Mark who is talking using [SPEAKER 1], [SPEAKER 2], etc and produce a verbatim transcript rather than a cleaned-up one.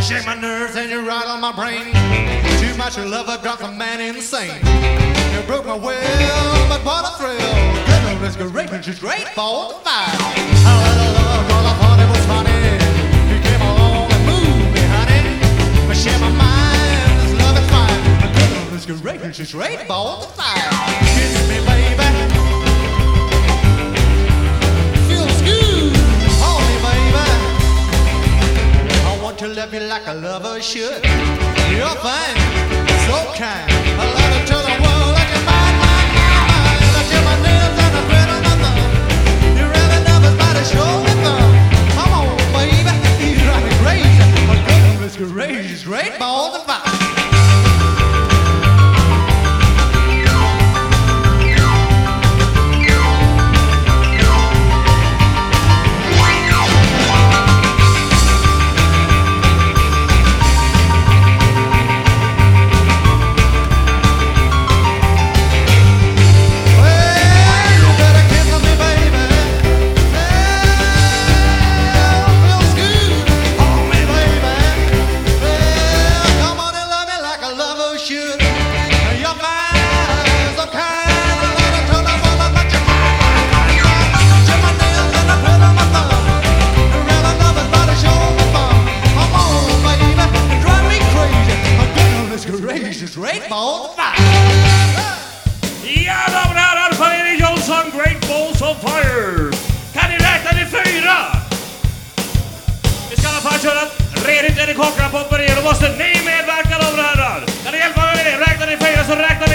[SPEAKER 1] shake my nerves and you rattle my brain. Too much love drives a man insane. You broke my will, but what a thrill. Goodness gracious, she's great for the fire. I let her love, cause I thought it was funny. You came along and moved me, honey. But share my mind, this love is fine. Goodness gracious, she's great for the fire. Kiss me, baby. Feels good. Hold me, baby. I want to love you like a lover should. You're fine, so kind. I love to tell the world that you're mine, mine, mine, mine. I tell my nails and I thread on my thumb. You really love us by the shoulder thumb. Come on, baby, you drive me crazy. My goodness gracious, great balls and fire. Great Balls of Fire!
[SPEAKER 2] Ja, damer och herrar, för Erik Jonsson, Great Balls of Fire! Kan ni räkna till fyra? Vi ska i alla fall köra redigt Erik Håkan på operera. Då måste ni medverka, damer och herrar. Kan ni hjälpa mig med det? Räkna till fyra så räknar vi